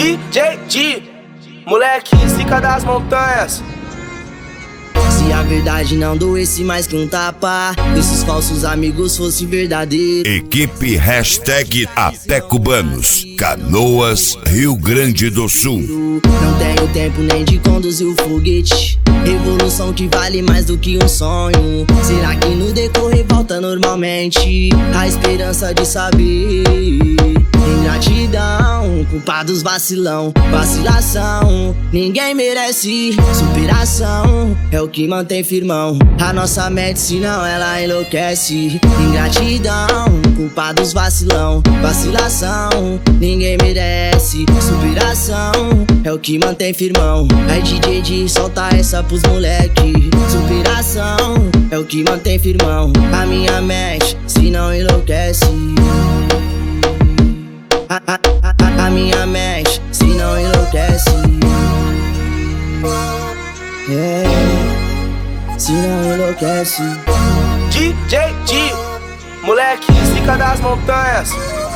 DJ, moleque zica das montanhas. Se a verdade não doesse mais que um tapa, esses falsos amigos fossem verdadeiros. Equipe hashtag Até Cubanos, Canoas, Rio Grande do Sul. Não tenho tempo nem de conduzir o foguete. Revolução que vale mais do que um sonho. Será que no decorrer volta normalmente? A esperança de saber. Ingratidão, culpados vacilão, vacilação. Ninguém merece superação. É o que mantém firmão a nossa mente, senão ela enlouquece. Ingratidão, culpados vacilão, vacilação. Ninguém merece superação. É o que mantém firmão. É DJ, solta essa pros moleque. Superação é o que mantém firmão a minha mente, se não enlouquece. A minha mente, se não enlouquece. Se não enlouquece. DJ, moleque zica das montanhas.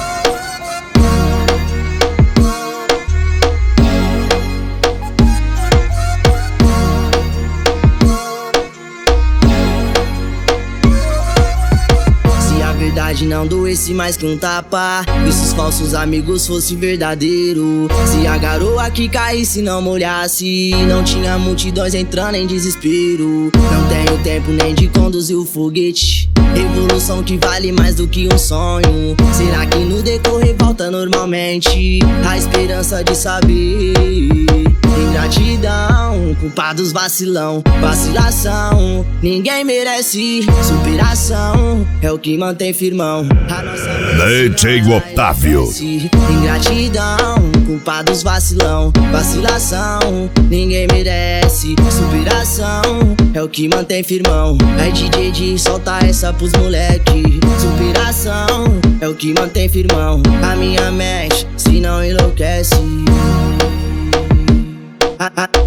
Verdade não doesse mais que um tapa, esses falsos amigos fossem verdadeiros. Se a garoa que caísse não molhasse, não tinha multidões entrando em desespero. Não tenho tempo nem de conduzir o foguete. Revolução que vale mais do que um sonho. Será que no decorrer volta normalmente? A esperança de saber. Ingratidão, culpados vacilão, vacilação. Ninguém merece superação. É o que mantém firmão a nossa mente, DJ Otávio. Ingratidão, culpados vacilão, vacilação. Ninguém merece superação. É o que mantém firmão. É DJ, solta essa pros moleque. Superação é o que mantém firmão a minha mente, se não enlouquece.